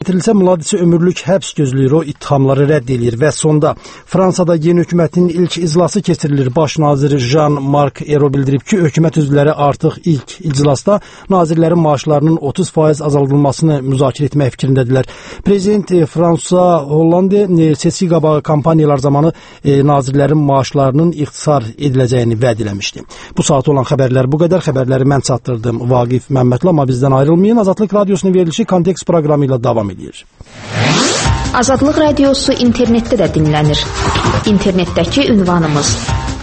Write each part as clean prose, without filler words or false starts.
gətirilsə, Mladiçi ömürlük həbs gözləyir, o ittihamları rədd edir və sonda Fransada yeni hökumətin ilk iclası keçirilir. Baş nazir Jean-Marc Ayrault bildirib ki, hökumət üzvləri artıq ilk iclasda nazirlərin maaşlarının 30% azaldılmasını müzakirə etmək fikrindədirlər. Prezident François Hollande seçki qabağı kampaniyalar zamanı nazirlərin maaşlarının ixtisar ediləcəyini vəd eləmişdi. Bu saat olan xəbərlər bu qədər. Xəbərləri mən çatdırdım Vaqif Məmmədli, amma bizdən ayrılmayın. Azadlıq Radiosunun verilişi Kontekst proqramı ilə davam edir. Azadlıq Radiosu internetdə də dinlənir. İnternetdəki ünvanımız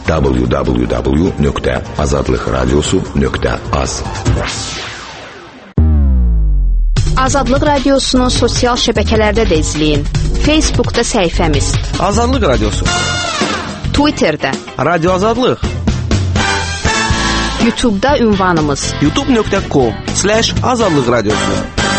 www.azadlıqradiosu.az. Azadlıq Radiosunun sosial şəbəkələrdə də izləyin. Facebookda səhifəmiz Azadlıq Radiosu, Twitterdə Radio Azadlıq, YouTube'da ünvanımız youtube.com/Azadlıq Radiosu.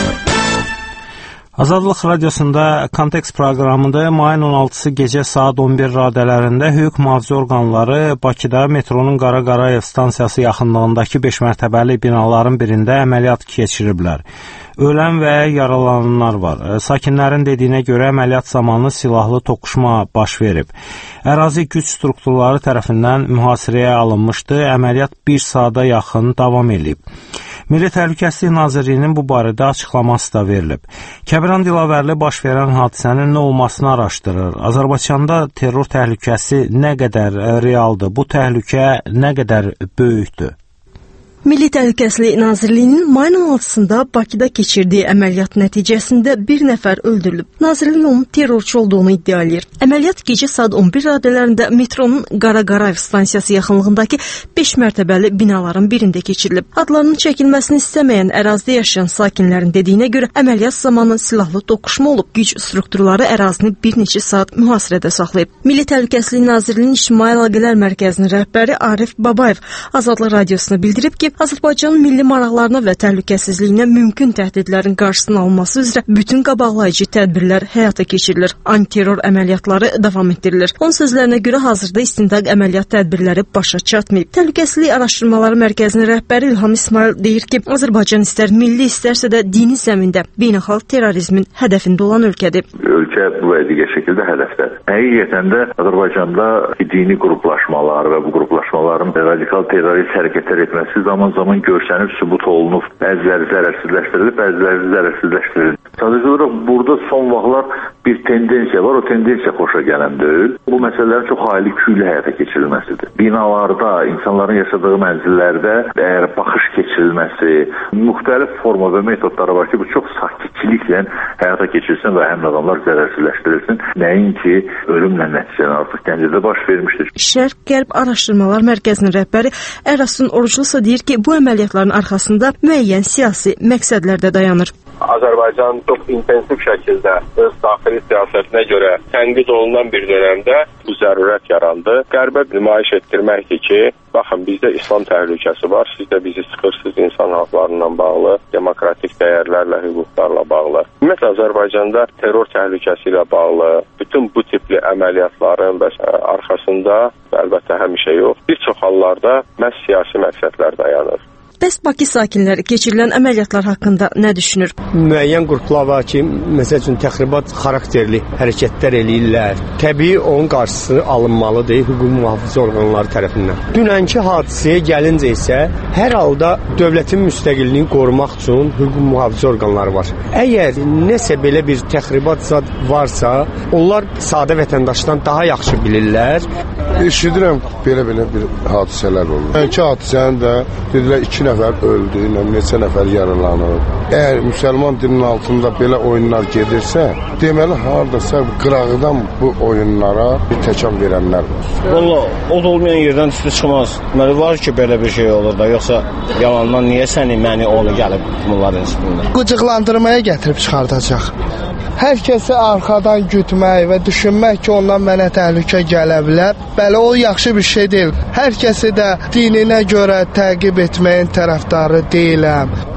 Azadlıq Radiosunda Kontekst proqramında mayın 16-sı gecə saat 11 radələrində hüquq mühafizə orqanları Bakıda metronun Qara Qarayev stansiyası yaxınlığındakı 5 mərtəbəli binaların birində əməliyyat keçiriblər. Ölən və yaralananlar var. Sakinlərin dediyinə görə əməliyyat zamanı silahlı toqquşma baş verib. Ərazi güc strukturları tərəfindən mühasirəyə alınmışdı. Əməliyyat 1 saata yaxın davam edib. Milli Təhlükəsizlik Nazirliyinin bu barədə açıqlaması da verilib. Kəbran Dilavərli baş verən hadisənin nə olmasını araşdırır. Azərbaycanda terror təhlükəsi nə qədər realdır? Bu təhlükə nə qədər böyükdür? Milli Təhlükəsizlik Nazirliyinin mayın 16-sında Bakıda keçirdiyi əməliyyat nəticəsində bir nəfər öldürülüb. Nazirlik onun terrorçu olduğunu iddia edir. Əməliyyat gecə saat 11 radələrində metronun Qara Qarayev stansiyası yaxınlığındakı 5 mərtəbəli binaların birində keçirilib. Adlarının çəkilməsini istəməyən ərazidə yaşayan sakinlərin dediyinə görə əməliyyat zamanı silahlı toqquşma olub. Güc strukturları ərazini bir neçə saat mühasirədə saxlayıb. Milli Təhlükəsizlik Nazirliyinin İctimai Əlaqələr Mərkəzinin rəhbəri Arif Babayev Azadlıq Radiosuna bildirib ki, Azərbaycanın milli maraqlarına və təhlükəsizliyinə mümkün təhdidlərin qarşısının alınması üzrə bütün qabaqlayıcı tədbirlər həyata keçirilir. Antiterror əməliyyatları davam etdirilir. Onun sözlərinə görə hazırda istintaq əməliyyat tədbirləri başa çatmayıb. Təhlükəsizlik Araşdırmaları Mərkəzinin rəhbəri İlham İsmail deyir ki, Azərbaycan istər milli, istərsə də dini zəmində beynəlxalq terrorizmin hədəfində olan ölkədir. Ölkə bu və digər şəkildə hədəfdədir. Həqiqətən də Azərbaycanda dini qruplaşmalar və bu qruplaşmaların radikal terrorist hərəkətlər etməsi zaman görsənib, sübut olunub, bəziləri zərərsizləşdirilib, bəziləri zərərsizləşdirilib. Sadəcə olaraq burada son vaxtlar bir tendensiya var, o tendensiya xoşa gələn deyil. Bu məsələlərin çox ali küylü həyata keçirilməsidir. Binalarda, insanların yaşadığı mənzillərdə əgər baxış keçirilməsi, müxtəlif forma və metodları var ki, bu çox sakitçiliklə həyata keçirilsin və həm adamlar zərərsizləşdirilsin. Nəinki ölümlə nəticələn artıq Gəncədə baş vermişdir. Şərq-Qərb Araşdırmalar Mərkəzinin rəhbəri Ərasun Oruclusa deyir ki, bu əməliyyatların arxasında müəyyən siyasi məqsədlər də dayanır. Azərbaycan çox intensiv şəkildə öz daxili siyasətinə görə tənqid olunan bir dönəmdə bu zərurət yarandı. Qərbə nümayiş etdirməkdir ki, baxın, bizdə İslam təhlükəsi var, siz də bizi sıxırsınız insan haqlarından bağlı, demokratik dəyərlərlə, hüquqlarla bağlı. Ümumiyyətlə, Azərbaycanda terror təhlükəsi ilə bağlı bütün bu tipli əməliyyatların və arxasında, əlbəttə həmişə yox, bir çox hallarda məhz siyasi məqsədlər dayanır. Bəs Bakı sakinləri keçirilən əməliyyatlar haqqında nə düşünür? Müəyyən qruplar var ki, məsəl üçün təxribat xarakterli hərəkətlər eləyirlər. Təbii onun qarşısı alınmalıdır hüquq mühafizə orqanları tərəfindən. Dünənki hadisəyə gəlincə isə hər halda dövlətin müstəqilliyini qorumaq üçün hüquq mühafizə orqanları var. Əgər nəsə belə bir təxribat zad varsa, onlar sadə vətəndaşdan daha yaxşı bilirlər. Eşidirəm belə bir hadisələr olur. Dünənki hadisənin də dedilər 2 nəfər öldü, neçə nəfər yaralanıb. Əgər müsəlman dilinin altında belə oyunlar gedirsə, deməli hardasa qırağıdan bu oyunlara bir təkan verənlər var. Valla, od olmayan yerdən üstü çıxmaz. Deməli var ki, belə bir şey olur da, yoxsa yalandan niyə məni onu gəlib bunların üstündə? Qıcıqlandırmaya gətirib çıxardacaq. Hər kəsi arxadan gütmək və düşünmək ki, ondan mənə təhlükə gələ bilər. Bəli, o yaxşı bir şey deyil. Hər kəsi də dininə görə təqib etməyin tərəfdarı deyiləm.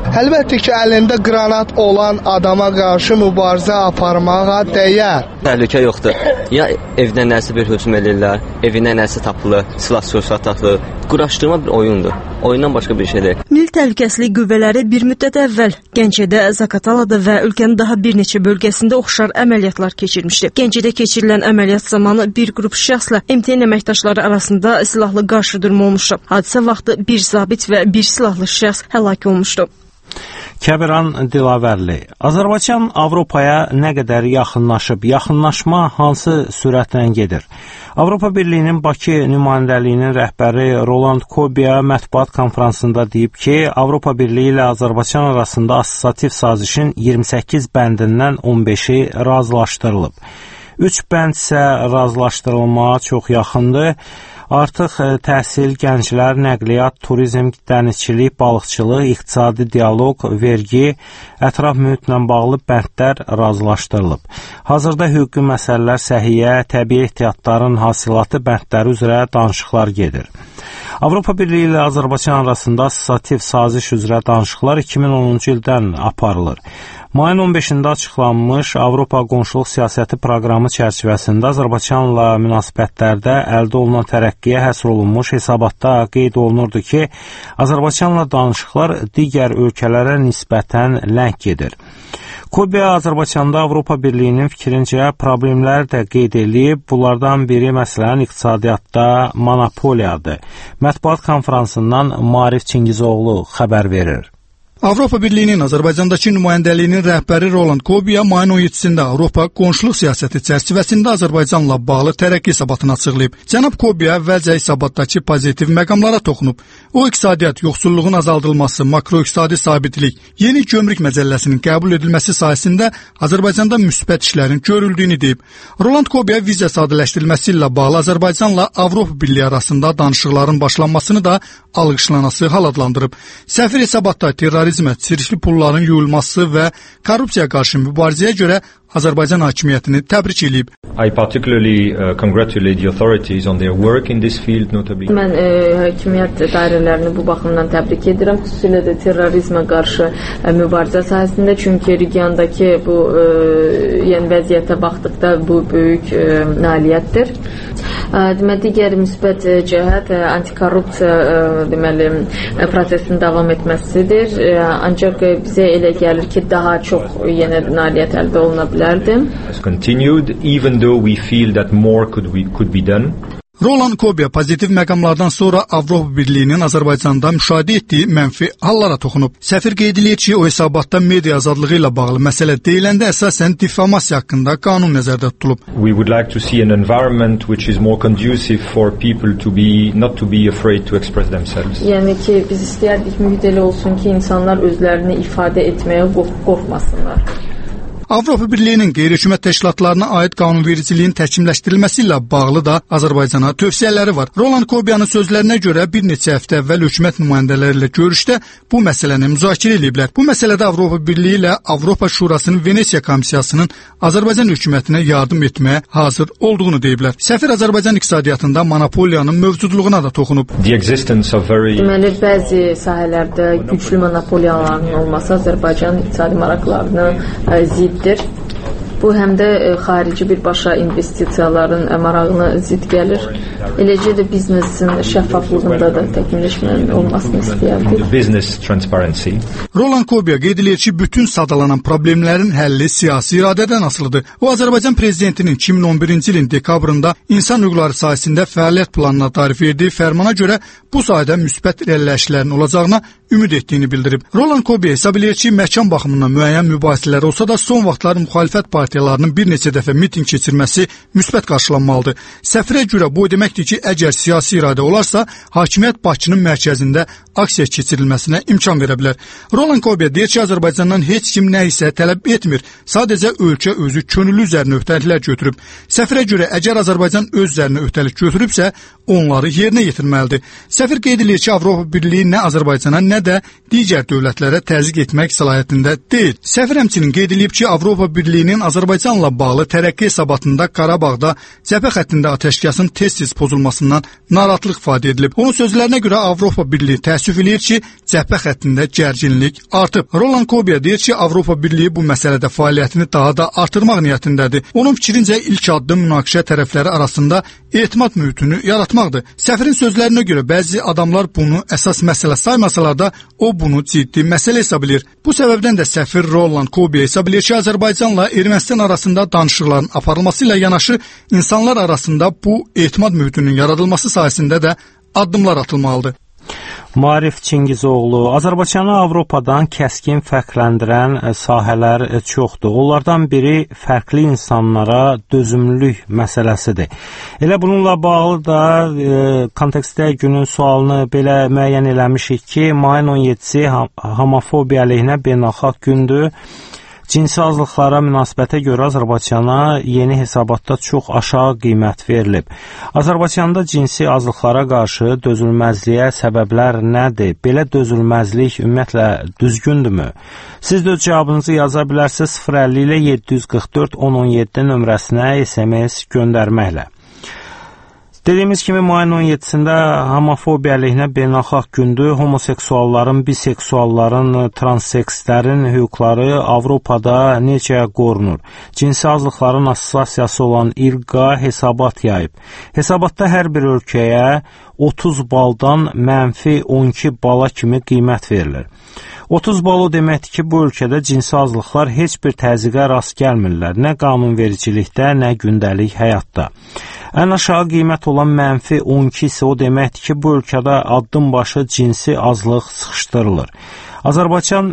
Əlbəttə ki, əlində qranat olan adama qarşı mübarizə aparmağa dəyər. Təhlükə yoxdur. Ya evdən nəsə bir hücum edirlər, evinə nəsə tapılır, silah-sursat atılır. Quraşdırma bir oyundur. Oyundan başqa bir şey deyil. Milli Təhlükəsizlik qüvvələri bir müddət əvvəl Gəncədə, Zaqatalada və ölkənin daha bir neçə bölgəsində oxşar əməliyyatlar keçirmişdi. Gəncədə keçirilən əməliyyat zamanı bir qrup şəxslə MTN əməkdaşları arasında silahlı qarşıdurma olmuşdu. Hadisə vaxtı bir zabit və bir silahlı şəxs həlak olmuşdu. Kəbiran Dilavərli. Azərbaycan Avropaya nə qədər yaxınlaşıb, yaxınlaşma hansı sürətlə gedir? Avropa Birliyinin Bakı nümayəndəliyinin rəhbəri Roland Kobiya mətbuat konfransında deyib ki, Avropa Birliyi ilə Azərbaycan arasında assosiativ sazişin 28 bəndindən 15-i razılaşdırılıb. 3 bənd isə razılaşdırılmağa çox yaxındır. Artıq təhsil, gənclər, nəqliyyat, turizm, dənizçilik, balıqçılıq, iqtisadi dialoq, vergi, ətraf mühitlə bağlı bəndlər razılaşdırılıb. Hazırda hüquqi məsələlər, səhiyyə, təbii ehtiyatların hasilatı bəndləri üzrə danışıqlar gedir. Avropa Birliyi ilə Azərbaycan arasında assosiativ saziş üzrə danışıqlar 2010-cu ildən aparılır. Mayın 15-də açıqlanmış Avropa qonşuluq siyasəti proqramı çərçivəsində Azərbaycanla münasibətlərdə əldə olunan tərəqqiyə həsr olunmuş hesabatda qeyd olunurdu ki, Azərbaycanla danışıqlar digər ölkələrə nisbətən ləng gedir. Kobiya Azərbaycanda Avropa Birliyinin fikrincə problemləri də qeyd edib, bunlardan biri məsələn iqtisadiyyatda monopoliyadır. Mətbuat konfransından Marif Çingizoğlu xəbər verir. Avropa Birliyinin Azərbaycandakı nümayəndəliyinin rəhbəri Roland Kobiya mayın 17-də Avropa qonşuluq siyasəti çərçivəsində Azərbaycanla bağlı tərəqqi hesabatını açıqlayıb. Cənab Kobiya əvvəlcə hesabatdakı pozitiv məqamlara toxunub. O, iqtisadiyyat, yoxsulluğun azaldılması, makroiqtisadi sabitlik, yeni gömrük məcəlləsinin qəbul edilməsi sayəsində Azərbaycanda müsbət işlərin görüldüyünü deyib. Roland Kobiya viza sadələşdirilməsi ilə bağlı Azərbaycanla Avropa Birliyi arasında danışıqların başlanmasını da alqışlanası hal adlandırıb. Səfir hesabatda terrorizmə, çirkli pulların yuyulması və korrupsiya qarşı mübarizəyə görə Azərbaycan hakimiyyətini təbrik edib. Mən hakimiyyət dairələrini bu baxımdan təbrik edirəm, xüsusilə də terrorizmə qarşı mübarizə sahəsində, çünki regiondakı bu vəziyyətə baxdıqda bu böyük nailiyyətdir. Deməli, digər müsbət cəhət antikorrupsiya prosesinin davam etməsidir. Ancaq bizə elə gəlir ki, daha çox yenə nailiyyət əldə oluna bilər. Continued, even though we feel that more could be done. Roland Kobiya pozitiv məqamlardan sonra Avropa Birliyinin Azərbaycanda müşahidə etdiyi mənfi hallara toxunub. Səfir qeyd edir ki, o hesabatda media azadlığı ilə bağlı məsələ deyiləndə əsasən difamasiya haqqında qanun nəzərdə tutulub. We would like to see an environment which is more conducive for people to be not to be afraid to express themselves. Yəni ki, biz istəyərdik mühit elə olsun ki, insanlar özlərini ifadə etməyə qorxmasınlar. Avropa Birliyinin qeyri-hökumət təşkilatlarına aid qanunvericiliyin təkmilləşdirilməsi ilə bağlı da Azərbaycana tövsiyələri var. Roland Kobiyanın sözlərinə görə bir neçə həftə əvvəl hökumət nümayəndələri ilə görüşdə bu məsələni müzakirə ediblər. Bu məsələdə Avropa Birliyi ilə Avropa Şurasının Venesiya Komissiyasının Azərbaycan hökumətinə yardım etməyə hazır olduğunu deyiblər. Səfir Azərbaycan iqtisadiyyatında monopoliyanın mövcudluğuna da toxunub. Deməli, bəzi sahələrdə güclü monopoliyaların olması Azərbaycan iqtisadi maraqlarını zid Bu həm də xarici birbaşa investisiyaların marağına zid gəlir. Eləcə də biznesin şəffaflığında da təkmilləşmənin olmasını istəyərdik. Roland Kobiya qeyd edir ki, bütün sadalanan problemlərin həlli siyasi iradədən asılıdır. O, Azərbaycan prezidentinin 2011-ci ilin dekabrında insan hüquqları sahəsində fəaliyyət planına tarif verdiyi fərmana görə bu sahədə müsbət irəliləyişlərin olacağına ümid etdiyini bildirib. Roland Kobiya hesab edir ki, məkan baxımından müəyyən mübahisələr olsa da son vaxtlar müxalifət partiyalarının bir neçə dəfə miting keçirməsi müsbət qarşılanmalıdır. Səfirə görə bu deməkdir ki, əgər siyasi iradə olarsa, hakimiyyət Bakının mərkəzində aksiya keçirilməsinə imkan verə bilər. Roland Kobiya deyir ki, Azərbaycandan heç kim nə isə tələb etmir. Sadəcə ölkə özü könüllü üzərinə öhdəliklər götürüb. Səfirə görə əgər Azərbaycan öz üzərinə öhdəlik götürübsə, onları yerinə yetirməlidir. Səfir qeyd edir ki, Avropa Birliyi nə Azərbaycana, nə də digər dövlətlərə təzyiq etmək səlahiyyətində deyil. Səfir həmçinin qeyd edib ki, Avropa Birliyinin Azərbaycan Azərbaycanla bağlı tərəqqi hesabatında Qarabağda cəbhə xəttində atəşkəsin tez-tez pozulmasından narahatlıq ifadə edilib. Onun sözlərinə görə Avropa Birliyi təəssüf eləyir ki, cəbhə xəttində gərginlik artıb. Roland Kobiya deyir ki, Avropa Birliyi bu məsələdə fəaliyyətini daha da artırmaq niyyətindədir. Onun fikrincə ilk addım münaqişə tərəfləri arasında etimad mühitini yaratmaqdır. Səfirin sözlərinə görə bəzi adamlar bunu əsas məsələ saymasalar da, o bunu ciddi məsələ hesab edir. Bu səbəbdən də səfir Roland Kobiya hesab edir ki, Azərbaycanla Ermənistan arasında danışıqların aparılması ilə yanaşı insanlar arasında bu etimad mühitinin yaradılması sayəsində də addımlar atılmalıdır. Maarif Çingizoğlu, Azərbaycanı Avropadan kəskin fərqləndirən sahələr çoxdur. Onlardan biri fərqli insanlara dözümlülük məsələsidir. Elə bununla bağlı da kontekstdə günün sualını belə müəyyən eləmişik ki, mayın 17-si homofobiya əleyhinə beynəlxalq gündür. Cinsi azlıqlara münasibətə görə Azərbaycana yeni hesabatda çox aşağı qiymət verilib. Azərbaycanda cinsi azlıqlara qarşı dözülməzliyə səbəblər nədir? Belə dözülməzlik ümumiyyətlə düzgündürmü? Siz də cavabınızı yaza bilərsiniz 050 ilə 744 1017 nömrəsinə SMS göndərməklə. Dediyimiz kimi mayın 17-sində homofobiya əleyhinə beynəlxalq gündür. Homoseksualların, biseksualların, transsekslərin hüquqları Avropada necə qorunur? Cinsi azlıqların assosiasiyası olan İRQA hesabat yayıb. Hesabatda hər bir ölkəyə 30 baldan -12 bala kimi qiymət verilir. 30 bal o deməkdir ki, bu ölkədə cinsi azlıqlar heç bir təzyiqə rast gəlmirlər. Nə qanunvericilikdə, nə gündəlik həyatda. Ən aşağı qiymət olan -12 isə o deməkdir ki, bu ölkədə addım başı cinsi azlıq sıxışdırılır. Azərbaycan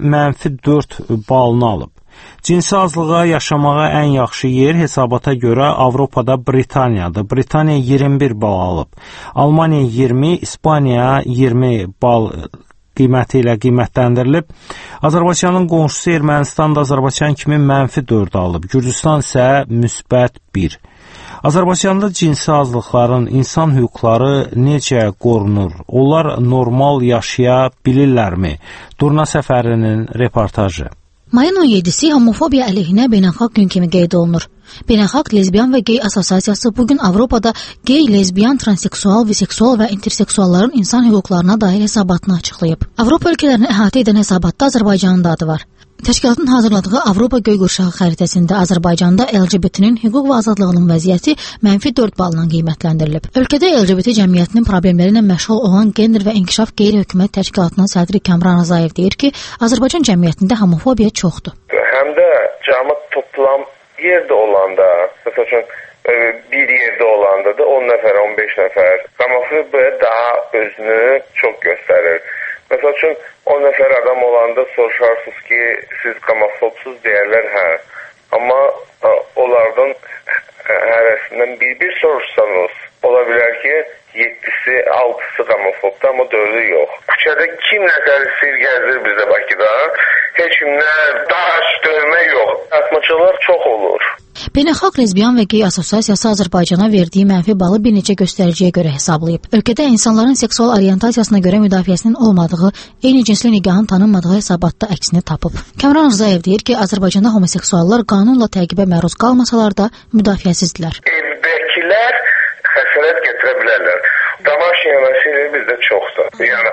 -4 balını alıb. Cinsi azlığa yaşamağa ən yaxşı yer hesabata görə Avropada Britaniyadır. Britaniya 21 bal alıb. Almaniya 20, İspaniya 20 bal qiyməti ilə qiymətləndirilib. Azərbaycanın qonşusu Ermənistan da Azərbaycan kimi -4 alıb. Gürcüstan isə -1. Azərbaycanda cinsi azlıqların, insan hüquqları necə qorunur? Onlar normal yaşaya bilirlərmi? Durna Səfərinin reportajı. Mayın 17-si homofobiya əleyhinə beynəlxalq gün kimi qeyd olunur. Beynəlxalq Lezbiyan və Gey Assosiasiyası bugün Avropada gey, lezbiyan, transseksual, biseksual və interseksualların insan hüquqlarına dair hesabatını açıqlayıb. Avropa ölkələrini əhatə edən hesabatda Azərbaycanın da adı var. Təşkilatın hazırladığı Avropa göy qurşağı xəritəsində Azərbaycanda LGBT-nin hüquq və azadlığının vəziyyəti -4 balla qiymətləndirilib. Ölkədə LGBT cəmiyyətinin problemləri ilə məşğul olan Gender və İnkişaf Qeyri-Hökumət Təşkilatının sədri Kamran Rzayev deyir ki, Azərbaycan cəmiyyətində homofobiya çoxdur. Həm də cəmiyyət toplam yerdə olanda, məsələn, bir yerdə olanda da 10 nəfər, 15 nəfər homofobiya daha özünü çox göstərir. Məsəl üçün 10 nəfər adam olanda soruşarsınız ki, siz homofobsuz deyərlər, hə. Amma onlardan hərəsindən bir soruşsanız, ola bilər ki, 7-si, 6-sı homofobdur, amma 4-ü yox. Küçədə kim nəzər sir gəzir bizdə Bakıda, heç kimlə daş, dövmə yox. Atmaçalar çox olur. Beynəlxalq Lezbiyan və Gey Assosiasiyası Azərbaycana verdiyi mənfi balı bir neçə göstəriciyə görə hesablayıb. Ölkədə insanların seksual orientasiyasına görə müdafiəsinin olmadığı, eyni cinsli nikahın tanınmadığı hesabatda əksini tapıb. Kamran Rzayev deyir ki, Azərbaycanda homoseksuallar qanunla təqibə məruz qalmasalar da müdafiəsizdirlər. Evdəkilər xəsarət gətirə bilərlər. Damaşiya məsələ bizdə çoxdur. Yəni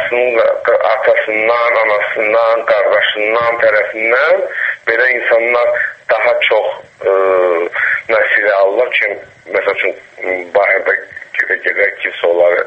atasından, anasından, qardaşından, tərəfindən belə insanlar daha çox məsələ alırlar ki, məsəl üçün bayırda gedə kimsə onları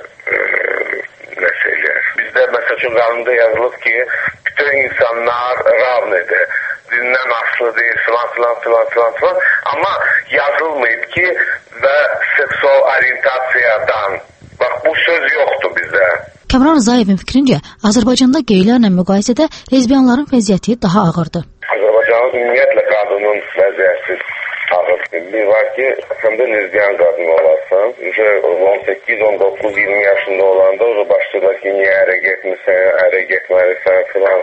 nəsə eləyər. Bizdə məsəl üçün qanunda yazılıb ki, bütün insanlar ravnedir. Dindən asılı deyil, filan. Amma yazılmayıb ki, və seksual orientasiyadan. Bax, bu söz yoxdur bizdə. Kamran Rzaevin fikrincə, Azərbaycanda geylərlə müqayisədə lezbiyanların vəziyyəti daha ağırdır. Azərbaycanın ümumiyyətlə qadının vəziyyəti ağır. Bir var ki, həm də lezbiyan qadın olarsan, 18, 19, 20 yaşında olanda başlayırlar ki, niyə ərə getmirsən, ərə getməlisən, filan.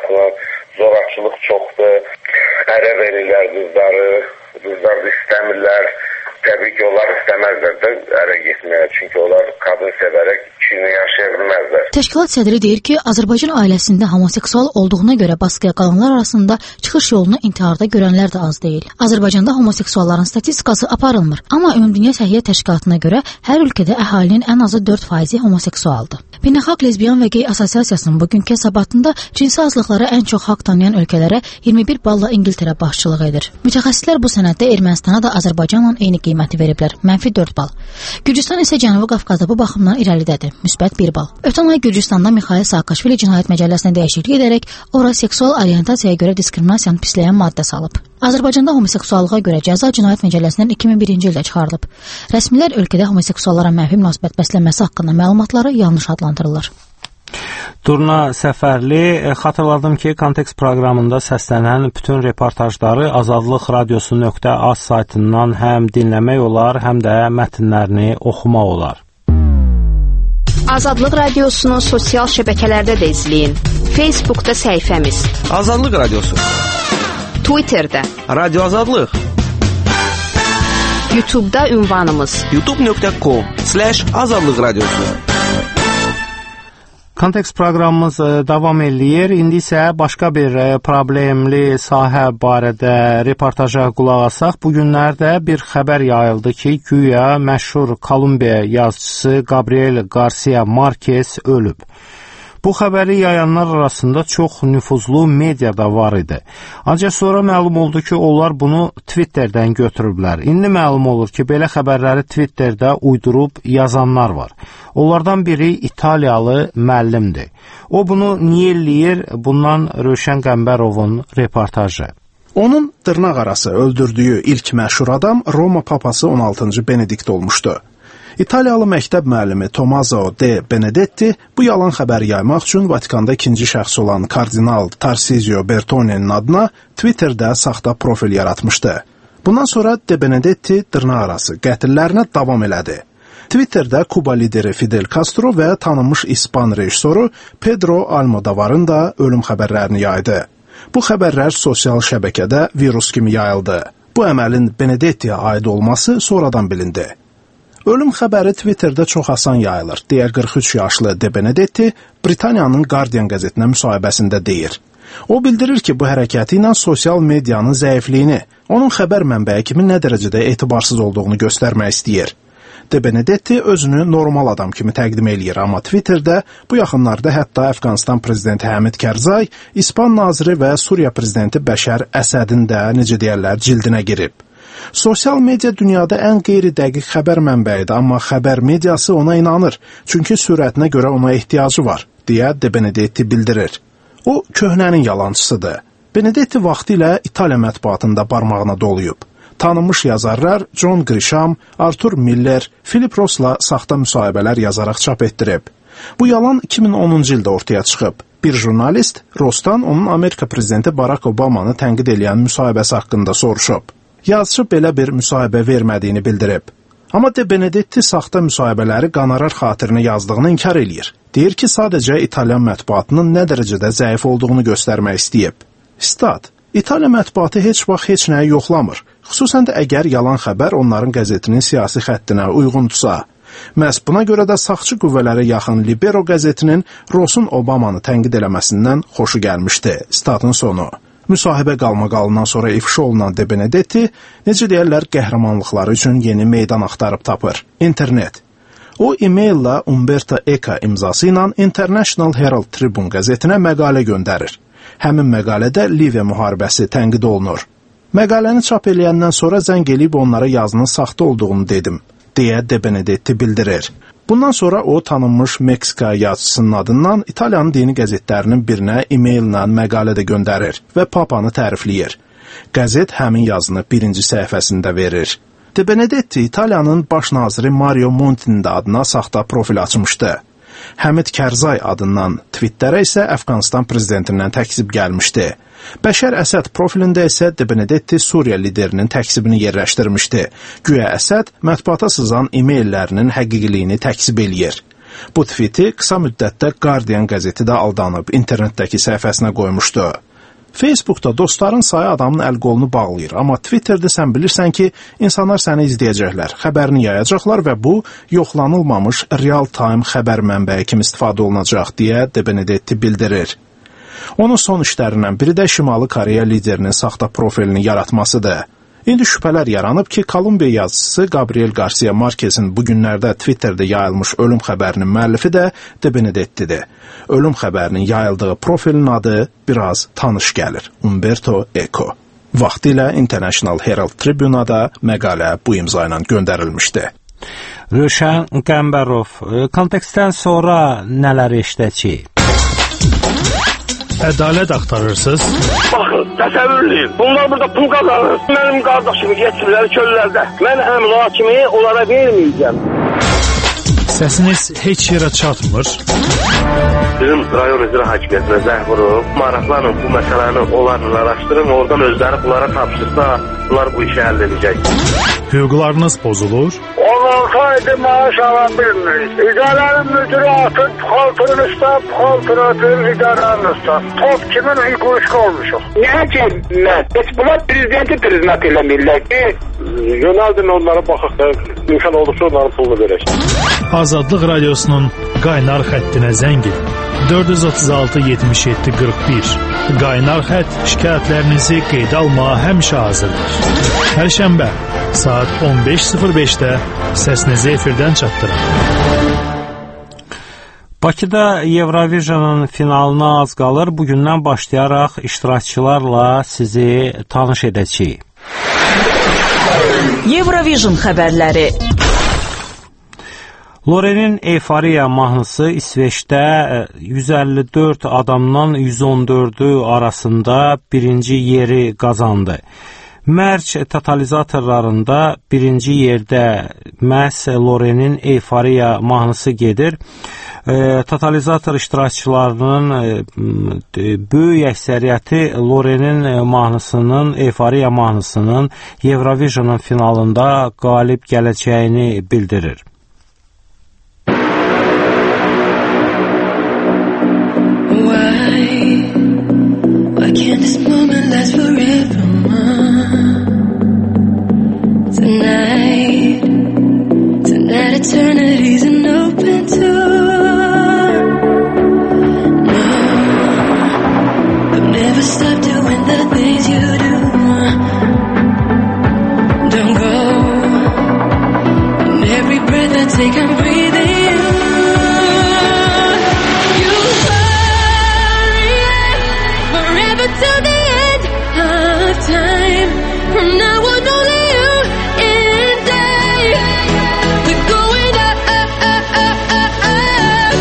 Zorakılıq çoxdur, ərə verirlər qızları, qızlar da istəmirlər. təbii ki, onlar istəməzlər də ərə getməyə, çünki onlar qadın sevərək kişini yaşaya bilməzlər. Təşkilat sədri deyir ki, Azərbaycan ailəsində homoseksual olduğuna görə baskıya qalanlar arasında çıxış yolunu intiharda görənlər də az deyil. Azərbaycanda homoseksualların statistikası aparılmır, amma Ümumdünya Səhiyyə Təşkilatına görə hər ölkədə əhalinin ən azı 4% homoseksualdır. Beynəlxalq Lezbiyan və Gey Assosiasiyasının bugünkü hesabatında cinsi azlıqlara ən çox haqq tanıyan ölkələrə 21 balla İngiltərə başçılıq edir. Mütəxəssislər bu sənəddə Ermənistana da Azərbaycanla eyni qiyməti veriblər, -4 bal. Gürcüstan isə Cənubi Qafqazda bu baxımdan irəlidədir, -1 bal. Ötən ay Gürcüstanda Mikhail Saakashvili cinayət məcəlləsinə dəyişiklik edərək ora seksual orientasiyaya görə diskriminasiyanı pisləyən maddə salıb. Azərbaycanda homoseksuallığa görə cəza cinayət məcəlləsindən 2001-ci ildə çıxarılıb. Rəsmilər ölkədə homoseksuallara mənfi münasibət bəslənməsi haqqında məlumatları yanlış adlandırırlar. Durna Səfərli, xatırladım ki, Kontekst proqramında səslənən bütün reportajları Azadlıq Radiosu.az saytından həm dinləmək olar, həm də mətnlərini oxumaq olar. Azadlıq Radiosunu sosial şəbəkələrdə də izləyin. Facebookda səhifəmiz Azadlıq Radiosu, Twitterdə Radio Azadlıq, YouTube'da ünvanımız youtube.com/Azadlıq Radiosu. Kontekst proqramımız davam eləyir. İndi isə başqa bir problemli sahə barədə reportaja qulaq asaq. Bu günlərdə bir xəbər yayıldı ki, güya məşhur Kolumbiya yazıçısı Gabriel Garcia Marquez ölüb. Bu xəbəri yayanlar arasında çox nüfuzlu media da var idi. Ancaq sonra məlum oldu ki, onlar bunu Twitterdən götürüblər. İndi məlum olur ki, belə xəbərləri Twitterdə uydurub yazanlar var. Onlardan biri İtaliyalı müəllimdir. O bunu niyə eləyir? Bundan Rövşən Qəmbərovun reportajı. Onun dırnaq arası öldürdüyü ilk məşhur adam Roma papası 16-cı Benedikt olmuşdu. İtaliyalı məktəb müəllimi Tommaso de Benedetti bu yalan xəbəri yaymaq üçün Vatikanda ikinci şəxs olan kardinal Tarcisio Bertone'nin adına Twitterdə saxta profil yaratmışdı. Bundan sonra de Benedetti dırnaqarası qətillərinə davam elədi. Twitterdə Kuba lideri Fidel Castro və tanınmış İspan rejissoru Pedro Almodovarın da ölüm xəbərlərini yaydı. Bu xəbərlər sosial şəbəkədə virus kimi yayıldı. Bu əməlin Benedetti'yə aid olması sonradan bilindi. Ölüm xəbəri Twitterdə çox asan yayılır, deyə 43 yaşlı de Benedetti Britaniyanın Guardian qəzetinə müsahibəsində deyir. O bildirir ki, bu hərəkəti ilə sosial medianın zəifliyini, onun xəbər mənbəyi kimi nə dərəcədə etibarsız olduğunu göstərmək istəyir. De Benedetti özünü normal adam kimi təqdim eləyir, amma Twitterdə bu yaxınlarda hətta Əfqanistan prezidenti Həmid Kərzay, İspan naziri və Suriya prezidenti Bəşər Əsədin də, necə deyərlər, cildinə girib. Sosial media dünyada ən qeyri-dəqiq xəbər mənbəyidir, amma xəbər mediası ona inanır, çünki sürətinə görə ona ehtiyacı var, deyə de Benedetti bildirir. O, köhnənin yalancısıdır. Benedetti vaxtı ilə İtaliya mətbuatında barmağına doluyub. Tanınmış yazarlar John Grisham, Arthur Miller, Philip Ross'la saxta müsahibələr yazaraq çap etdirib. Bu yalan 2010-cu ildə ortaya çıxıb. Bir jurnalist Ross'dan onun Amerika prezidenti Barack Obama'nı tənqid edən müsahibəsi haqqında soruşub. Yazıcı belə bir müsahibə vermədiyini bildirib. Amma de Benedetti saxta müsahibələri qanarar xatirinə yazdığını inkar eləyir. Deyir ki, sadəcə İtalyan mətbuatının nə dərəcədə zəif olduğunu göstərmək istəyib. Stat: İtaliya mətbuatı heç vaxt heç nəyi yoxlamır. Xüsusən də əgər yalan xəbər onların qəzetinin siyasi xəttinə uyğundursa. Məhz buna görə də sağçı qüvvələrə yaxın Libero qəzetinin Ross'un Obamanı tənqid eləməsindən xoşu gəlmişdi. Statın sonu. Müsahibə qalmaqalından sonra ifşa olunan de Benedetti, necə deyərlər, qəhrəmanlıqları üçün yeni meydan axtarıb tapır. İnternet. O, e-maillə Umberto Eco imzası ilə International Herald Tribune qəzetinə məqalə göndərir. Həmin məqalədə Liviya müharibəsi tənqid olunur. Məqaləni çap eləyəndən sonra zəng eləyib onlara yazının saxta olduğunu dedim, deyə de Benedetti bildirir. Bundan sonra o, tanınmış Meksika yazıcısının adından İtaliyanın dini qəzetlərinin birinə e-maillə məqalə də göndərir və papanı tərifləyir. Qəzet həmin yazını birinci səhifəsində verir. De Benedetti İtaliyanın baş naziri Mario Monti'nin adına saxta profil açmışdı. Həmid Kərzay adından Twitterə isə Əfqanistan prezidentindən təksib gəlmişdi. Bəşər Əsəd profilində isə de Benedetti Suriya liderinin təksibini yerləşdirmişdi. Güya Əsəd mətbuata sızan e-maillərinin həqiqiliyini təksib eləyir. Bu tviti qısa müddətdə Guardian qəzeti də aldanıb internetdəki səhifəsinə qoymuşdu. Facebookda dostların sayı adamın əl-qolunu bağlayır, amma Twitterdə sən bilirsən ki, insanlar səni izləyəcəklər, xəbərini yayacaqlar və bu, yoxlanılmamış real-time xəbər mənbəyi kimi istifadə olunacaq deyə De Benedetti bildirir. Onun son işlərindən biri də Şimali Koreya liderinin saxta profilini yaratmasıdır. İndi şübhələr yaranıb ki, Kolumbiya yazıçısı Gabriel Garcia Marquez'in bu günlərdə Twitterdə yayılmış ölüm xəbərinin müəllifi də De Benedetti'dir. Ölüm xəbərinin yayıldığı profilin adı biraz tanış gəlir. Umberto Eco. Vaxtilə International Herald Tribune'a məqalə bu imza ilə göndərilmişdi. Rüşən Qəmbərov, kontekstdən sonra nələr eşidəcəyik? Ədalət axtarırsınız? Baxın, təsəvvürləyin. Bunlar burada pul qazanır. Mənim qardaşımı getirirlər çöllərdə. Mən həmin o kimi onlara verməyəcəm. Səsiniz heç yerə çatmır. Bizim rayon icra hakimiyyətinə zəng vurub, maraqlanın bu məsələni onlarla araşdırın, oradan özləri bunlara tapşırsa, bunlar bu işi həll edəcək. Hüquqlarınız pozulur? 16 aydır maaş ala bilmirik. İdarənin müdürü atın, puxaltırın üstə, puxaltırın atın, idarənin üstə. Top kimin hüquq olmuşuq? Niyə ki, mən? Heç bunlar prezidenti priznat eləmirlər ki, yönəldin onlara baxaq da, imkan olduqca onların pulunu verək. Azadlıq Radiosunun qaynar xəttinə zəng edin. 436-77-41. Qaynar xətt şikayətlərinizi qeydə almağa həmişə hazırdır. Hər şənbə saat 15:05-də səsinizi efirdən çatdırın. Bakıda Eurovision'un finalına az qalır. Bugündən başlayaraq iştirakçılarla sizi tanış edəcəyik. Eurovision xəbərləri. Lorenin Euforiya mahnısı İsveçdə 154 adamdan 114'ü arasında birinci yeri qazandı. Mərc totalizatorlarında birinci yerdə məhz Lorenin Euforiya mahnısı gedir. Totalizator iştirakçılarının böyük əksəriyyəti Lorenin mahnısının, Euforiya mahnısının Eurovision'un finalında qalib gələcəyini bildirir. Why can't this moment last forever? Tonight eternity's an open door. No, don't ever stop doing the things you do. Don't go. And every breath I take, I'm breathing you. Till the end of time. From now on, only you and I. We're going up, up, up, up, up, up.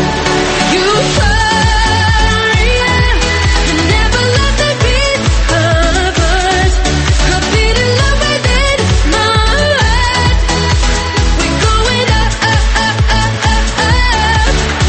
Euphoria. You never let the beat of us. I'll be in love within my heart. We're going up, up, up, up, up, up.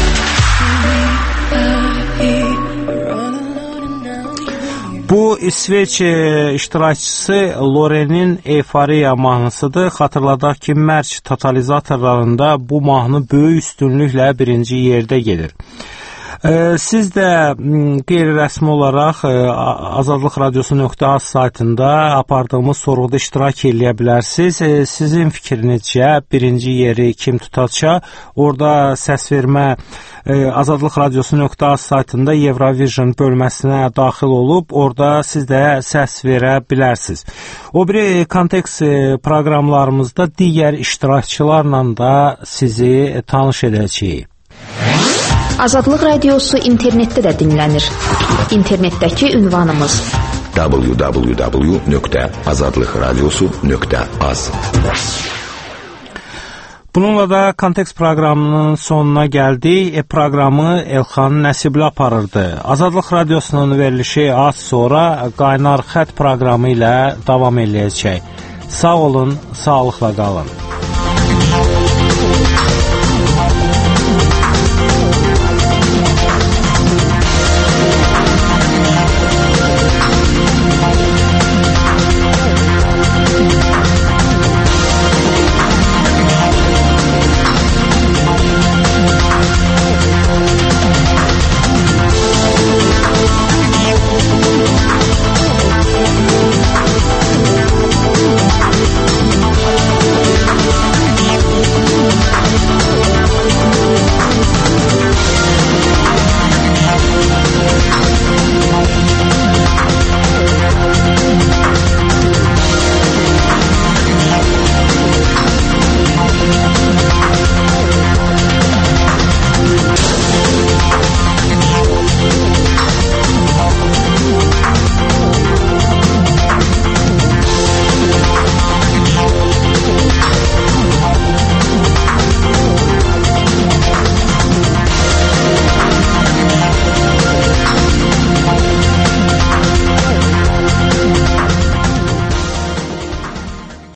We are here. We're all alone now. Bu İsveç iştirakçısı Lorenin Euforiya mahnısıdır. Xatırladaq ki, Mərc totalizatorlarında bu mahnı böyük üstünlüklə birinci yerdə gedir. Siz də qeyri-rəsmi olaraq Azadlıq Radiosu.az saytında apardığımız sorğuda iştirak eləyə bilərsiniz. Sizin fikrinizcə birinci yeri kim tutacaq? Orada səs vermə Azadlıq Radiosu.az saytında Eurovision bölməsinə daxil olub, orada siz də səs verə bilərsiniz. O biri kontekst proqramlarımızda digər iştirakçılarla da sizi tanış edəcəyik. Azadlıq Radiosu internetdə də dinlənir. İnternetdəki ünvanımız www.azadlıqradiosu.az. Bununla da kontekst proqramının sonuna gəldik. Proqramı Elxan Nəsibli aparırdı. Azadlıq Radiosunun verilişi az sonra qaynar xətt proqramı ilə davam eləyəcək. Sağ olun, sağlıqla qalın.